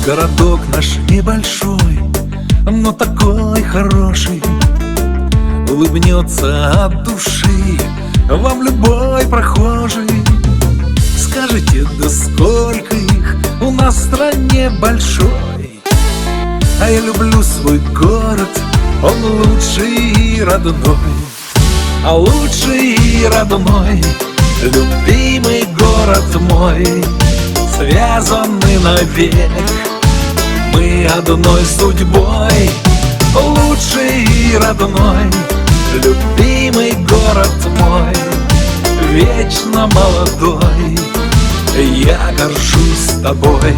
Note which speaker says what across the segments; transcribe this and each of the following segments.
Speaker 1: Городок наш небольшой, но такой хороший. Улыбнется от души вам любой прохожий. Скажите, да сколько их у нас в стране большой. А я люблю свой город, он лучший и родной. А лучший и родной, любимый город мой, связаны навек мы одной судьбой. Лучший и родной, любимый город мой, вечно молодой, я горжусь тобой.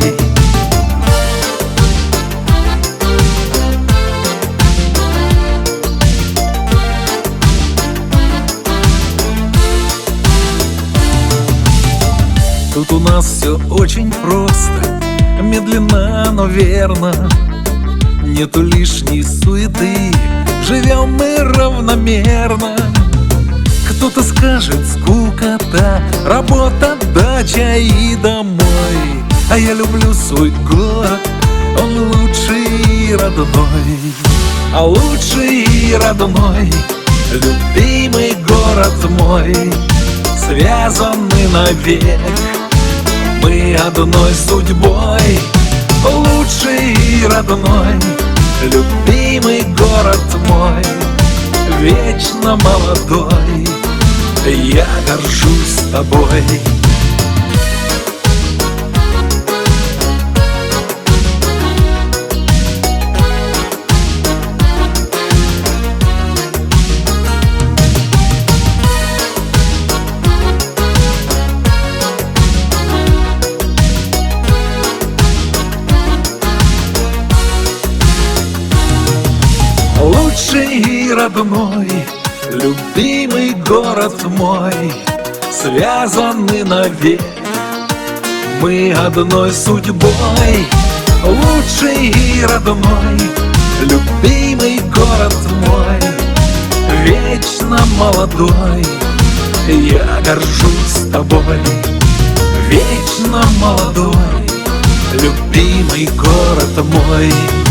Speaker 1: Тут у нас все очень просто, медленно, но верно. Нету лишней суеты, живем мы равномерно. Кто-то скажет скукота, работа, дача и домой. А я люблю свой город, он лучший и родной. А лучший и родной, любимый город мой, связаны навек мы одной судьбой. Лучший и родной, любимый город мой, вечно молодой, я горжусь тобой. Лучший и родной, любимый город мой, связаны навек мы одной судьбой. Лучший и родной, любимый город мой, вечно молодой, я горжусь тобой. Вечно молодой, любимый город мой.